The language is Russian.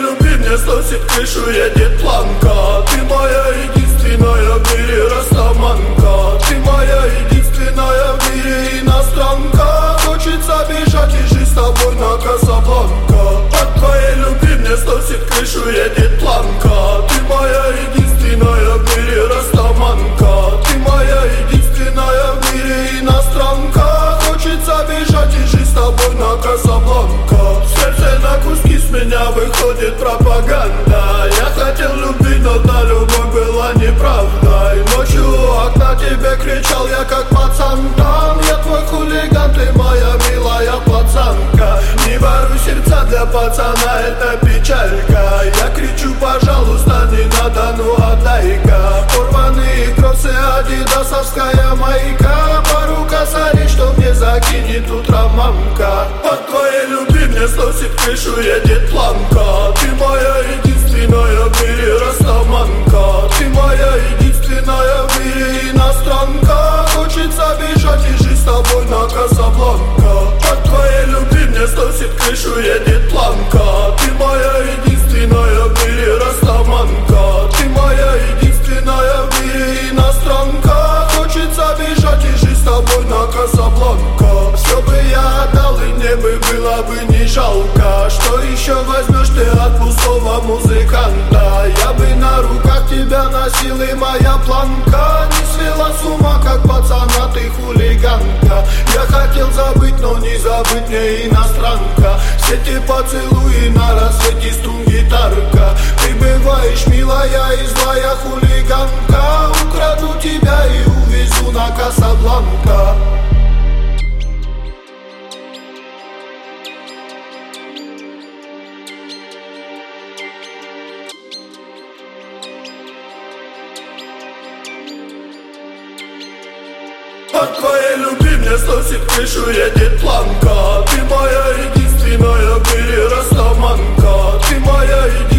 любви мне сносит крышу, едет планка. Ты моя единственная в мире растаманка. Ты моя единственная в мире иностранка. Хочется бежать и жить с тобой на Касабланка. От твоей любви мне сносит крышу, едет планка. Ты моя единственная в мире растаманка. Ты моя единственная в мире иностранка. Хочется бежать и жить с тобой на Касабланка. В сердце на куски с меня выходит пропаганда. Я хотел любви, но та любовь была неправдой. Ночью у окна тебе кричал я как пацан там. Я твой хулиган, ты моя милая пацанка. Не воруй сердца для пацана, это печалька. Я кричу, пожалуйста, не надо, ну отдай-ка. Порванные кроссы, адидасовская майка. Пару косарей, что мне закинет утром мамка. От твоей любви мне сносит крышу, едет планка. Ты моя единственная в мире растаманка. Ты моя единственная в мире иностранка. Хочется бежать и жить с тобой на Касабланка. От твоей любви мне сносит крышу, едет планка. Ты моя единственная в мире растаманка. Ты моя единственная в мире иностранка. Хочется бежать и жить с тобой на Касабланка. Все бы я отдал и мне бы было бы не жалко. Что еще возьмешь ты от пустого музыканта? Я бы на руках тебя носил, и моя планка не свела с ума, как пацана, ты хулиганка. Я хотел забыть, но не забыть мне иностранка. Все те поцелуи на рассвете струн гитарка. Ты бываешь милая и злая хулиганка. Украду тебя и увезу на Касабланка. От твоей любви мне сносит крышу, едет планка. Ты моя единственная в мире растаманка. Ты моя единственная